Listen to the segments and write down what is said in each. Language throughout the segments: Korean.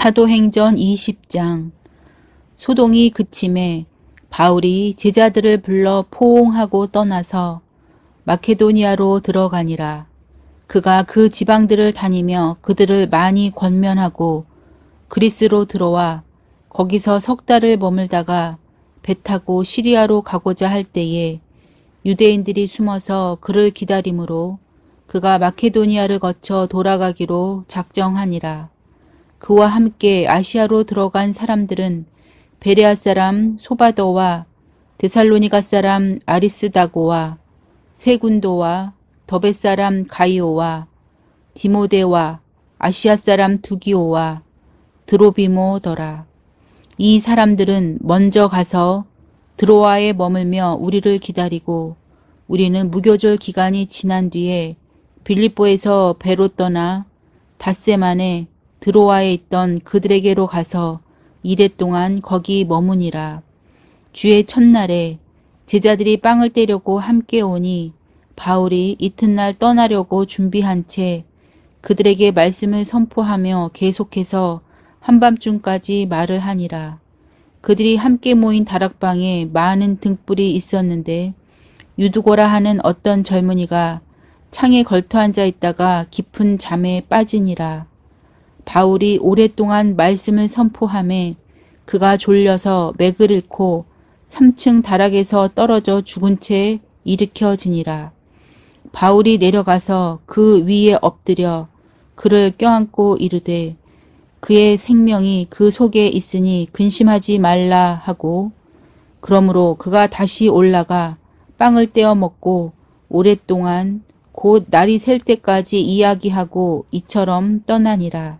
사도행전 20장. 소동이 그침에 바울이 제자들을 불러 포옹하고 떠나서 마케도니아로 들어가니라. 그가 그 지방들을 다니며 그들을 많이 권면하고 그리스로 들어와 거기서 석 달을 머물다가 배 타고 시리아로 가고자 할 때에 유대인들이 숨어서 그를 기다림으로 그가 마케도니아를 거쳐 돌아가기로 작정하니라. 그와 함께 아시아로 들어간 사람들은 베레아 사람 소바더와 데살로니가 사람 아리스다고와 세군도와 더베 사람 가이오와 디모데와 아시아 사람 두기오와 드로비모더라. 이 사람들은 먼저 가서 드로아에 머물며 우리를 기다리고 우리는 무교절 기간이 지난 뒤에 빌립보에서 배로 떠나 닷새만에 드로아에 있던 그들에게로 가서 이레 동안 거기 머무니라. 주의 첫날에 제자들이 빵을 떼려고 함께 오니 바울이 이튿날 떠나려고 준비한 채 그들에게 말씀을 선포하며 계속해서 한밤중까지 말을 하니라. 그들이 함께 모인 다락방에 많은 등불이 있었는데 유두고라 하는 어떤 젊은이가 창에 걸터 앉아 있다가 깊은 잠에 빠지니라. 바울이 오랫동안 말씀을 선포하매 그가 졸려서 맥을 잃고 3층 다락에서 떨어져 죽은 채 일으켜지니라. 바울이 내려가서 그 위에 엎드려 그를 껴안고 이르되 그의 생명이 그 속에 있으니 근심하지 말라 하고 그러므로 그가 다시 올라가 빵을 떼어 먹고 오랫동안 곧 날이 셀 때까지 이야기하고 이처럼 떠나니라.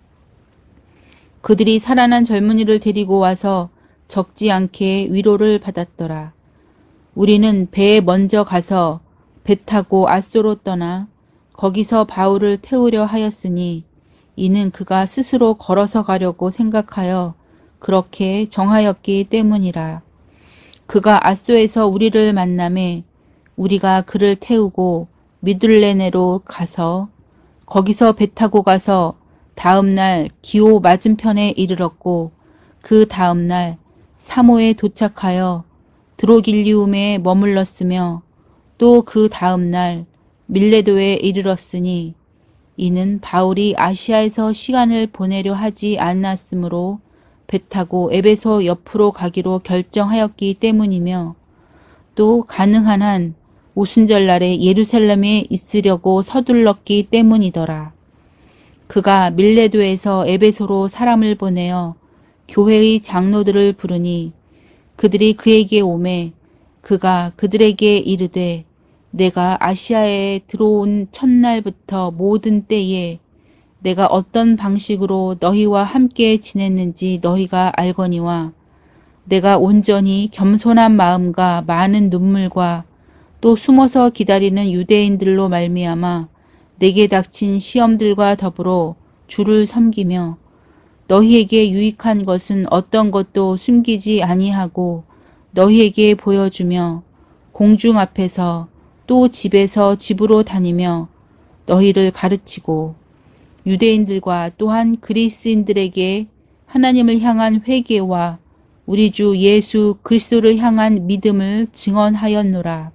그들이 살아난 젊은이를 데리고 와서 적지 않게 위로를 받았더라. 우리는 배에 먼저 가서 배 타고 아소로 떠나 거기서 바울을 태우려 하였으니 이는 그가 스스로 걸어서 가려고 생각하여 그렇게 정하였기 때문이라. 그가 아소에서 우리를 만나매 우리가 그를 태우고 미둘레네로 가서 거기서 배 타고 가서 다음 날 기오 맞은편에 이르렀고 그 다음 날 사모에 도착하여 드로길리움에 머물렀으며 또 그 다음 날 밀레도에 이르렀으니 이는 바울이 아시아에서 시간을 보내려 하지 않았으므로 배 타고 에베소 옆으로 가기로 결정하였기 때문이며 또 가능한 한 오순절날에 예루살렘에 있으려고 서둘렀기 때문이더라. 그가 밀레도에서 에베소로 사람을 보내어 교회의 장로들을 부르니 그들이 그에게 오매 그가 그들에게 이르되 내가 아시아에 들어온 첫날부터 모든 때에 내가 어떤 방식으로 너희와 함께 지냈는지 너희가 알거니와 내가 온전히 겸손한 마음과 많은 눈물과 또 숨어서 기다리는 유대인들로 말미암아 내게 닥친 시험들과 더불어 주를 섬기며 너희에게 유익한 것은 어떤 것도 숨기지 아니하고 너희에게 보여주며 공중 앞에서 또 집에서 집으로 다니며 너희를 가르치고 유대인들과 또한 그리스인들에게 하나님을 향한 회개와 우리 주 예수 그리스도를 향한 믿음을 증언하였노라.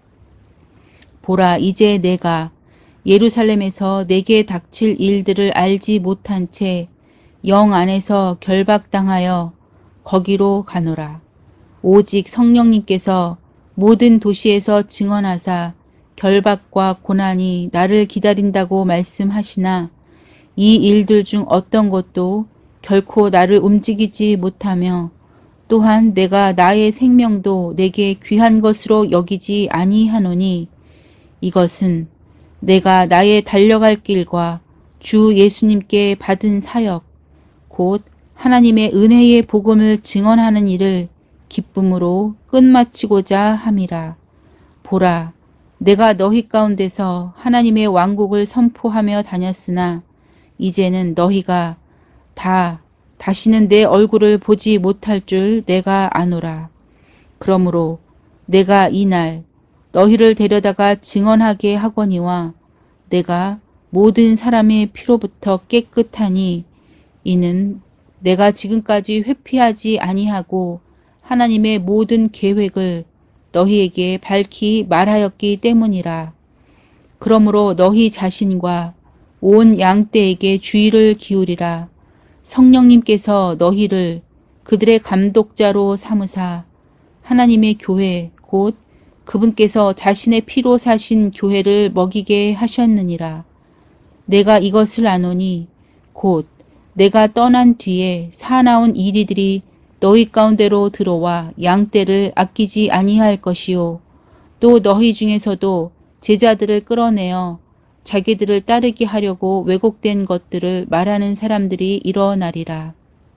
보라, 이제 내가 예루살렘에서 내게 닥칠 일들을 알지 못한 채 영 안에서 결박당하여 거기로 가노라. 오직 성령님께서 모든 도시에서 증언하사 결박과 고난이 나를 기다린다고 말씀하시나 이 일들 중 어떤 것도 결코 나를 움직이지 못하며 또한 내가 나의 생명도 내게 귀한 것으로 여기지 아니하노니 이것은 내가 나의 달려갈 길과 주 예수님께 받은 사역 곧 하나님의 은혜의 복음을 증언하는 일을 기쁨으로 끝마치고자 함이라. 보라, 내가 너희 가운데서 하나님의 왕국을 선포하며 다녔으나 이제는 너희가 다시는 내 얼굴을 보지 못할 줄 내가 아노라. 그러므로 내가 이날 너희를 데려다가 증언하게 하거니와 내가 모든 사람의 피로부터 깨끗하니 이는 내가 지금까지 회피하지 아니하고 하나님의 모든 계획을 너희에게 밝히 말하였기 때문이라. 그러므로 너희 자신과 온 양떼에게 주의를 기울이라. 성령님께서 너희를 그들의 감독자로 삼으사 하나님의 교회 곧 그분께서 자신의 피로 사신 교회를 먹이게 하셨느니라. 내가 이것을 아노니 곧 내가 떠난 뒤에 사나운 이리들이 너희 가운데로 들어와 양떼를 아끼지 아니할 것이요 또 너희 중에서도 제자들을 끌어내어 자기들을 따르게 하려고 왜곡된 것들을 말하는 사람들이 일어나리라.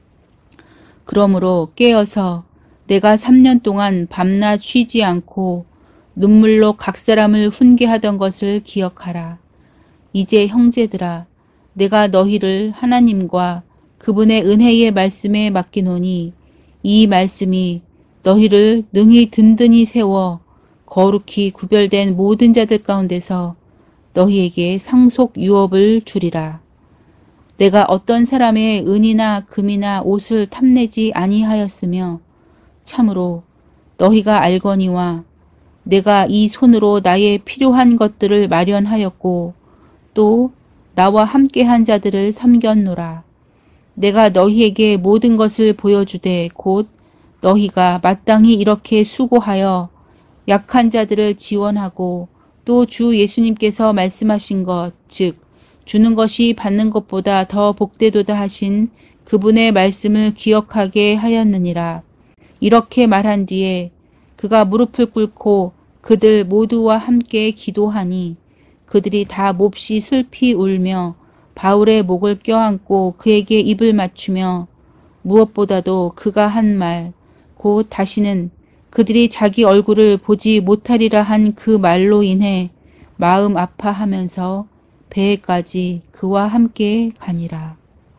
그러므로 깨어서 내가 3년 동안 밤낮 쉬지 않고 눈물로 각 사람을 훈계하던 것을 기억하라. 이제 형제들아, 내가 너희를 하나님과 그분의 은혜의 말씀에 맡기노니 이 말씀이 너희를 능히 든든히 세워 거룩히 구별된 모든 자들 가운데서 너희에게 상속 유업을 주리라. 내가 어떤 사람의 은이나 금이나 옷을 탐내지 아니하였으며 참으로 너희가 알거니와 내가 이 손으로 나의 필요한 것들을 마련하였고 또 나와 함께한 자들을 섬겼노라. 내가 너희에게 모든 것을 보여주되 곧 너희가 마땅히 이렇게 수고하여 약한 자들을 지원하고 또 주 예수님께서 말씀하신 것, 즉 주는 것이 받는 것보다 더 복되도다 하신 그분의 말씀을 기억하게 하였느니라. 이렇게 말한 뒤에 그가 무릎을 꿇고 그들 모두와 함께 기도하니 그들이 다 몹시 슬피 울며 바울의 목을 껴안고 그에게 입을 맞추며 무엇보다도 그가 한 말, 곧 다시는 그들이 자기 얼굴을 보지 못하리라 한 그 말로 인해 마음 아파하면서 배에까지 그와 함께 가니라.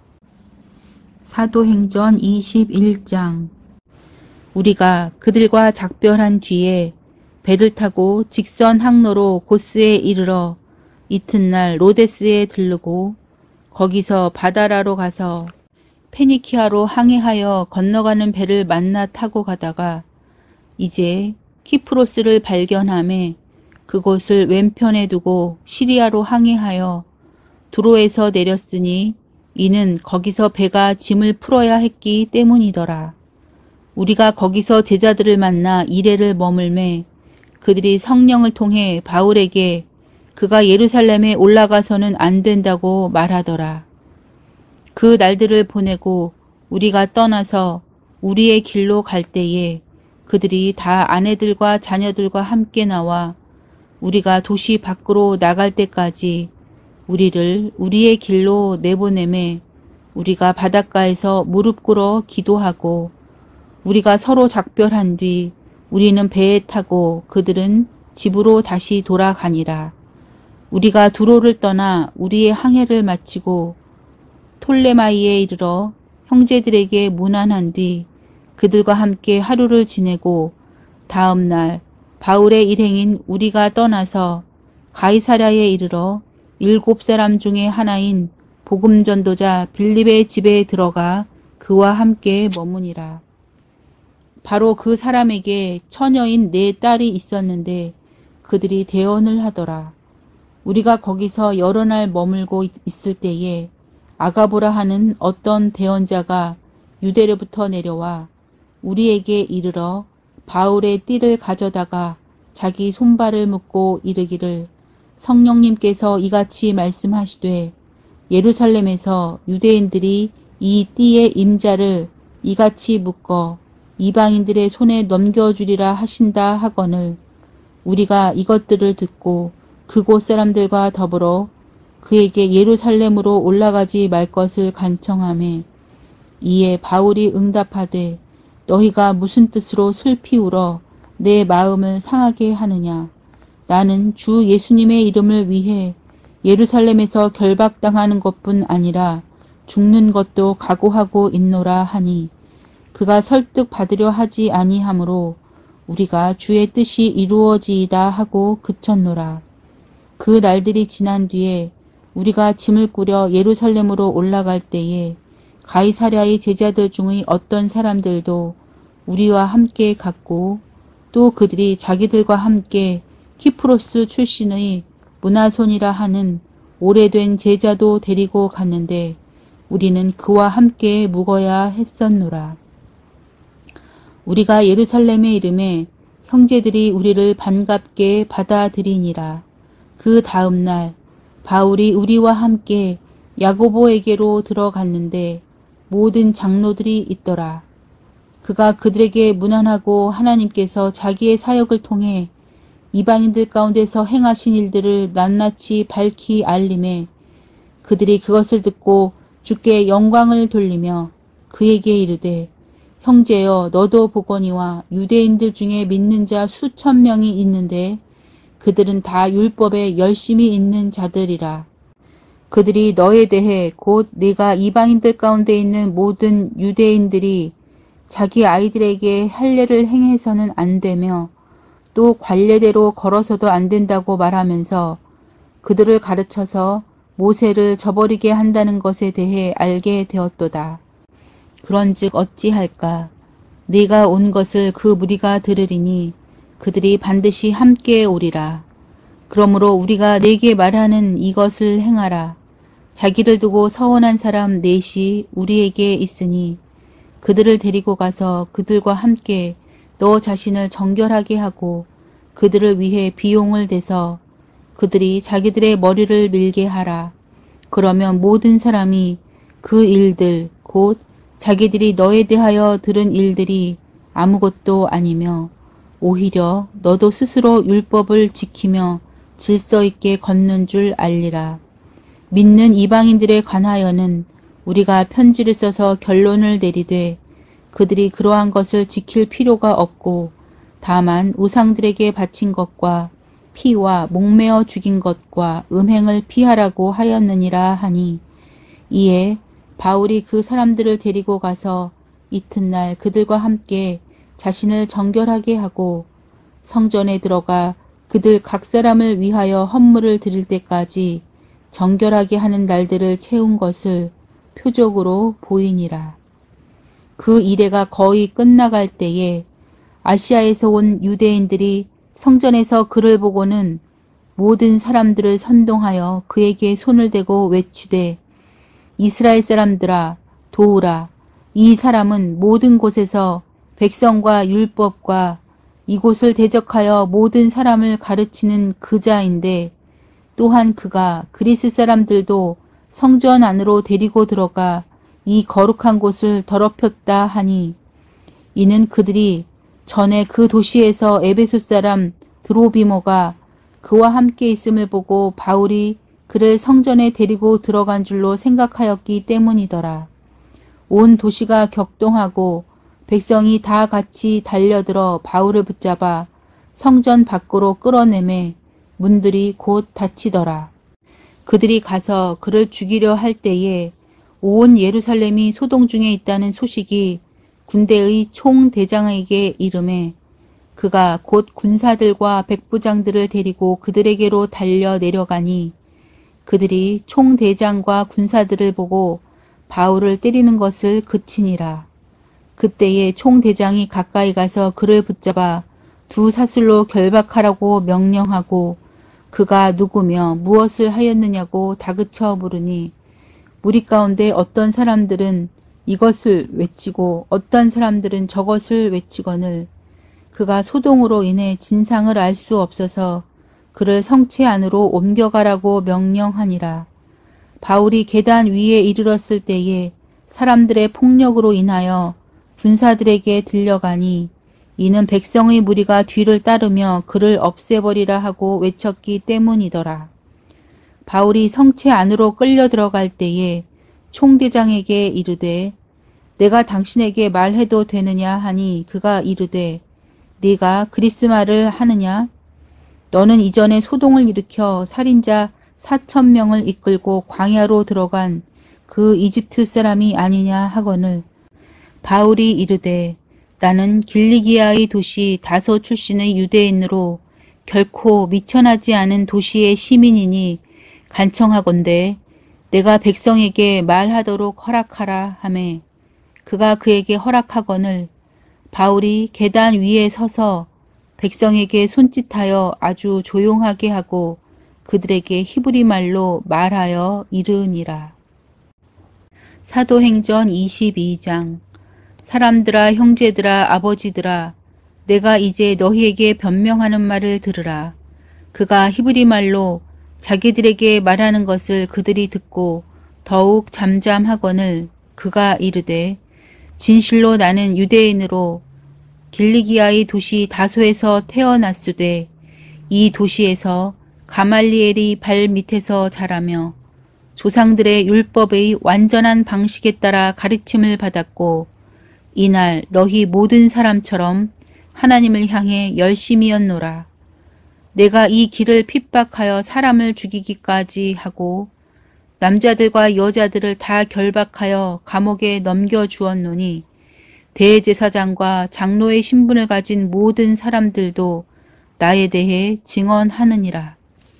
사도행전 21장. 우리가 그들과 작별한 뒤에 배를 타고 직선 항로로 고스에 이르러 이튿날 로데스에 들르고 거기서 바다라로 가서 페니키아로 항해하여 건너가는 배를 만나 타고 가다가 이제 키프로스를 발견하매 그곳을 왼편에 두고 시리아로 항해하여 두로에서 내렸으니 이는 거기서 배가 짐을 풀어야 했기 때문이더라. 우리가 거기서 제자들을 만나 이레를 머물매 그들이 성령을 통해 바울에게 그가 예루살렘에 올라가서는 안 된다고 말하더라. 그 날들을 보내고 우리가 떠나서 우리의 길로 갈 때에 그들이 다 아내들과 자녀들과 함께 나와 우리가 도시 밖으로 나갈 때까지 우리를 우리의 길로 내보내매 우리가 바닷가에서 무릎 꿇어 기도하고 우리가 서로 작별한 뒤 우리는 배에 타고 그들은 집으로 다시 돌아가니라. 우리가 두로를 떠나 우리의 항해를 마치고 톨레마이에 이르러 형제들에게 문안한 뒤 그들과 함께 하루를 지내고 다음 날 바울의 일행인 우리가 떠나서 가이사랴에 이르러 7사람 중에 하나인 복음전도자 빌립의 집에 들어가 그와 함께 머무니라. 바로 그 사람에게 처녀인 4딸이 있었는데 그들이 대언을 하더라. 우리가 거기서 여러 날 머물고 있을 때에 아가보라 하는 어떤 대언자가 유대로부터 내려와 우리에게 이르러 바울의 띠를 가져다가 자기 손발을 묶고 이르기를 성령님께서 이같이 말씀하시되 예루살렘에서 유대인들이 이 띠의 임자를 이같이 묶어 이방인들의 손에 넘겨주리라 하신다 하거늘 우리가 이것들을 듣고 그곳 사람들과 더불어 그에게 예루살렘으로 올라가지 말 것을 간청하매 이에 바울이 응답하되 너희가 무슨 뜻으로 슬피 울어 내 마음을 상하게 하느냐. 나는 주 예수님의 이름을 위해 예루살렘에서 결박당하는 것뿐 아니라 죽는 것도 각오하고 있노라 하니 그가 설득받으려 하지 아니하므로 우리가 주의 뜻이 이루어지이다 하고 그쳤노라. 그 날들이 지난 뒤에 우리가 짐을 꾸려 예루살렘으로 올라갈 때에 가이사랴의 제자들 중의 어떤 사람들도 우리와 함께 갔고 또 그들이 자기들과 함께 키프로스 출신의 문하손이라 하는 오래된 제자도 데리고 갔는데 우리는 그와 함께 묵어야 했었노라. 우리가 예루살렘에 이름에 형제들이 우리를 반갑게 받아들이니라. 그 다음 날 바울이 우리와 함께 야고보에게로 들어갔는데 모든 장로들이 있더라. 그가 그들에게 문안하고 하나님께서 자기의 사역을 통해 이방인들 가운데서 행하신 일들을 낱낱이 밝히 알림해 그들이 그것을 듣고 주께 영광을 돌리며 그에게 이르되 형제여 너도 보거니와 유대인들 중에 믿는 자 수천 명이 있는데 그들은 다 율법에 열심히 있는 자들이라. 그들이 너에 대해 곧 네가 이방인들 가운데 있는 모든 유대인들이 자기 아이들에게 할례를 행해서는 안 되며 또 관례대로 걸어서도 안 된다고 말하면서 그들을 가르쳐서 모세를 저버리게 한다는 것에 대해 알게 되었도다. 그런즉 어찌할까? 네가 온 것을 그 무리가 들으리니 그들이 반드시 함께 오리라. 그러므로 우리가 네게 말하는 이것을 행하라. 자기를 두고 서원한 사람 넷이 우리에게 있으니 그들을 데리고 가서 그들과 함께 너 자신을 정결하게 하고 그들을 위해 비용을 대서 그들이 자기들의 머리를 밀게 하라. 그러면 모든 사람이 그 일들 곧 자기들이 너에 대하여 들은 일들이 아무것도 아니며 오히려 너도 스스로 율법을 지키며 질서 있게 걷는 줄 알리라. 믿는 이방인들에 관하여는 우리가 편지를 써서 결론을 내리되 그들이 그러한 것을 지킬 필요가 없고 다만 우상들에게 바친 것과 피와 목매어 죽인 것과 음행을 피하라고 하였느니라 하니 이에 바울이 그 사람들을 데리고 가서 이튿날 그들과 함께 자신을 정결하게 하고 성전에 들어가 그들 각 사람을 위하여 헌물을 드릴 때까지 정결하게 하는 날들을 채운 것을 표적으로 보이니라. 그 이래가 거의 끝나갈 때에 아시아에서 온 유대인들이 성전에서 그를 보고는 모든 사람들을 선동하여 그에게 손을 대고 외치되 이스라엘 사람들아 도우라. 이 사람은 모든 곳에서 백성과 율법과 이곳을 대적하여 모든 사람을 가르치는 그자인데 또한 그가 그리스 사람들도 성전 안으로 데리고 들어가 이 거룩한 곳을 더럽혔다 하니 이는 그들이 전에 그 도시에서 에베소 사람 드로비모가 그와 함께 있음을 보고 바울이 그를 성전에 데리고 들어간 줄로 생각하였기 때문이더라. 온 도시가 격동하고 백성이 다 같이 달려들어 바울을 붙잡아 성전 밖으로 끌어내매 문들이 곧 닫히더라. 그들이 가서 그를 죽이려 할 때에 온 예루살렘이 소동 중에 있다는 소식이 군대의 총대장에게 이르매 그가 곧 군사들과 백부장들을 데리고 그들에게로 달려 내려가니 그들이 총대장과 군사들을 보고 바울을 때리는 것을 그치니라. 그때에 총대장이 가까이 가서 그를 붙잡아 두 사슬로 결박하라고 명령하고 그가 누구며 무엇을 하였느냐고 다그쳐 물으니 무리 가운데 어떤 사람들은 이것을 외치고 어떤 사람들은 저것을 외치거늘 그가 소동으로 인해 진상을 알 수 없어서 그를 성체 안으로 옮겨가라고 명령하니라. 바울이 계단 위에 이르렀을 때에 사람들의 폭력으로 인하여 군사들에게 들려가니 이는 백성의 무리가 뒤를 따르며 그를 없애버리라 하고 외쳤기 때문이더라. 바울이 성체 안으로 끌려 들어갈 때에 총대장에게 이르되 내가 당신에게 말해도 되느냐 하니 그가 이르되 네가 그리스 말을 하느냐? 너는 이전에 소동을 일으켜 살인자 4,000명을 이끌고 광야로 들어간 그 이집트 사람이 아니냐 하거늘 바울이 이르되 나는 길리기아의 도시 다소 출신의 유대인으로 결코 미천하지 않은 도시의 시민이니 간청하건대 내가 백성에게 말하도록 허락하라 하매 그가 그에게 허락하거늘 바울이 계단 위에 서서 백성에게 손짓하여 아주 조용하게 하고 그들에게 히브리 말로 말하여 이르니라. 사도행전 22장. 사람들아, 형제들아, 아버지들아, 내가 이제 너희에게 변명하는 말을 들으라. 그가 히브리 말로 자기들에게 말하는 것을 그들이 듣고 더욱 잠잠하거늘 그가 이르되 진실로 나는 유대인으로 길리기아의 도시 다소에서 태어났으되 이 도시에서 가말리엘이 발 밑에서 자라며 조상들의 율법의 완전한 방식에 따라 가르침을 받았고 이날 너희 모든 사람처럼 하나님을 향해 열심이었노라. 내가 이 길을 핍박하여 사람을 죽이기까지 하고 남자들과 여자들을 다 결박하여 감옥에 넘겨주었노니 대제사장과 장로의 신분을 가진 모든 사람들도 나에 대해 증언하느니라.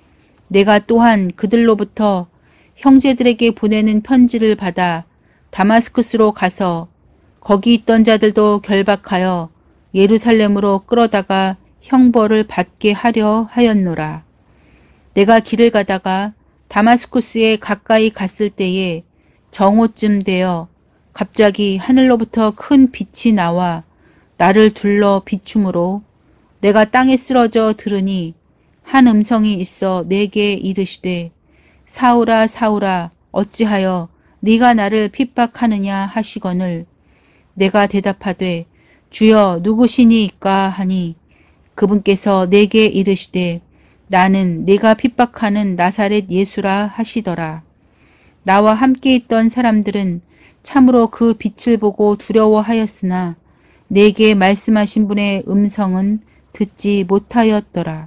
내가 또한 그들로부터 형제들에게 보내는 편지를 받아 다마스쿠스로 가서 거기 있던 자들도 결박하여 예루살렘으로 끌어다가 형벌을 받게 하려 하였노라. 내가 길을 가다가 다마스쿠스에 가까이 갔을 때에 정오쯤 되어 갑자기 하늘로부터 큰 빛이 나와 나를 둘러 비추므로 내가 땅에 쓰러져 들으니 한 음성이 있어 내게 이르시되 사울아 사울아 어찌하여 네가 나를 핍박하느냐 하시거늘 내가 대답하되 주여 누구시니까 하니 그분께서 내게 이르시되 나는 네가 핍박하는 나사렛 예수라 하시더라. 나와 함께 있던 사람들은 참으로 그 빛을 보고 두려워하였으나 내게 말씀하신 분의 음성은 듣지 못하였더라.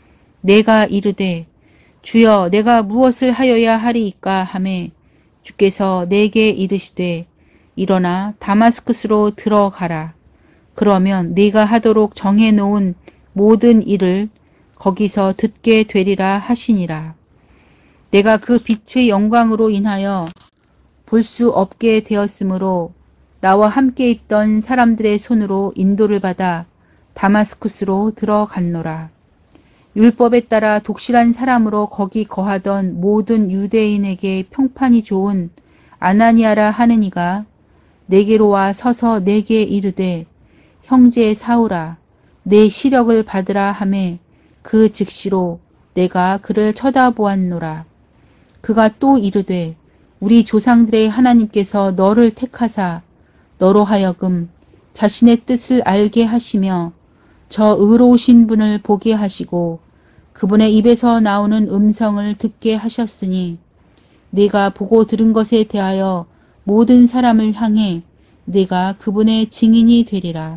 내가 이르되 주여 내가 무엇을 하여야 하리이까 하매 주께서 내게 이르시되 일어나 다마스쿠스로 들어가라. 그러면 네가 하도록 정해놓은 모든 일을 거기서 듣게 되리라 하시니라. 내가 그 빛의 영광으로 인하여 볼 수 없게 되었으므로 나와 함께 있던 사람들의 손으로 인도를 받아 다마스쿠스로 들어갔노라. 율법에 따라 독실한 사람으로 거기 거하던 모든 유대인에게 평판이 좋은 아나니아라 하는 이가 내게로 와 서서 내게 이르되 형제 사울아 내 시력을 받으라 하매 그 즉시로 내가 그를 쳐다보았노라. 그가 또 이르되 우리 조상들의 하나님께서 너를 택하사 너로 하여금 자신의 뜻을 알게 하시며 저 의로우신 분을 보게 하시고 그분의 입에서 나오는 음성을 듣게 하셨으니 네가 보고 들은 것에 대하여 모든 사람을 향해 네가 그분의 증인이 되리라.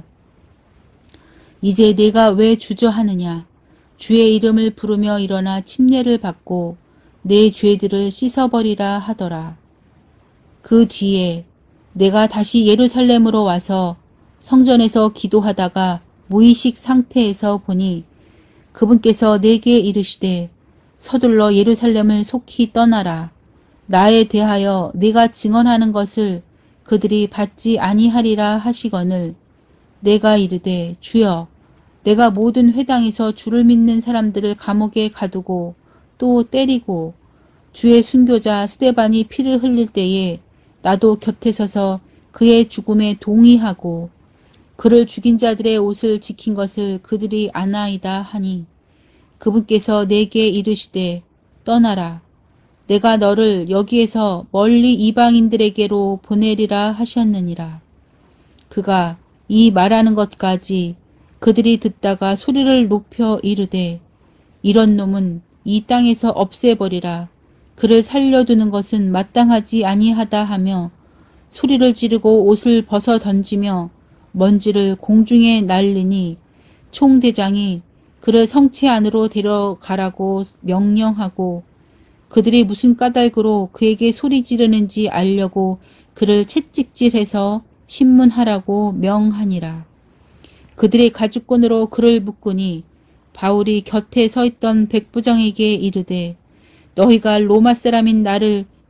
이제 네가 왜 주저하느냐? 주의 이름을 부르며 일어나 침례를 받고 내 죄들을 씻어버리라 하더라. 그 뒤에 내가 다시 예루살렘으로 와서 성전에서 기도하다가 무의식 상태에서 보니 그분께서 내게 이르시되 서둘러 예루살렘을 속히 떠나라. 나에 대하여 네가 증언하는 것을 그들이 받지 아니하리라 하시거늘 내가 이르되 주여 내가 모든 회당에서 주를 믿는 사람들을 감옥에 가두고 또 때리고 주의 순교자 스데반이 피를 흘릴 때에 나도 곁에 서서 그의 죽음에 동의하고 그를 죽인 자들의 옷을 지킨 것을 그들이 아나이다 하니 그분께서 내게 이르시되 떠나라. 내가 너를 여기에서 멀리 이방인들에게로 보내리라 하셨느니라. 그가 이 말하는 것까지 그들이 듣다가 소리를 높여 이르되 이런 놈은 이 땅에서 없애버리라. 그를 살려두는 것은 마땅하지 아니하다 하며 소리를 지르고 옷을 벗어 던지며 먼지를 공중에 날리니 총대장이 그를 성체 안으로 데려가라고 명령하고 그들이 무슨 까닭으로 그에게 소리 지르는지 알려고 그를 채찍질해서 신문하라고 명하니라. 그들의 가죽끈으로 그를 묶으니 바울이 곁에 서 있던 백부장에게 이르되 너희가 로마 사람인 나를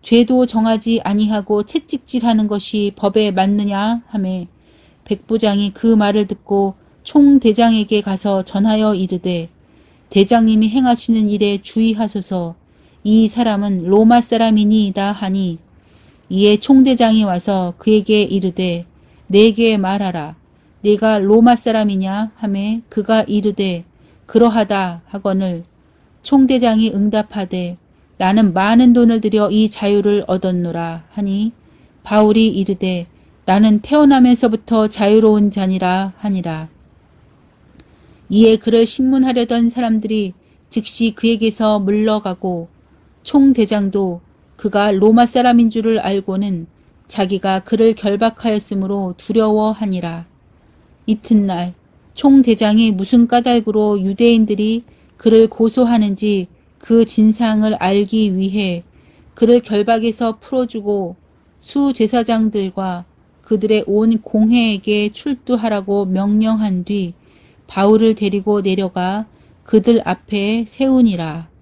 죄도 정하지 아니하고 채찍질하는 것이 법에 맞느냐 하매 백부장이 그 말을 듣고 총대장에게 가서 전하여 이르되 대장님이 행하시는 일에 주의하소서. 이 사람은 로마 사람이니이다 하니 이에 총대장이 와서 그에게 이르되 내게 말하라. 네가 로마 사람이냐 하매 그가 이르되 그러하다 하거늘 총대장이 응답하되 나는 많은 돈을 들여 이 자유를 얻었노라 하니 바울이 이르되 나는 태어나면서부터 자유로운 자니라 하니라. 이에 그를 신문하려던 사람들이 즉시 그에게서 물러가고 총대장도 그가 로마 사람인 줄을 알고는 자기가 그를 결박하였으므로 두려워하니라. 이튿날 총대장이 무슨 까닭으로 유대인들이 그를 고소하는지 그 진상을 알기 위해 그를 결박에서 풀어주고 수제사장들과 그들의 온 공회에게 출두하라고 명령한 뒤 바울을 데리고 내려가 그들 앞에 세우니라.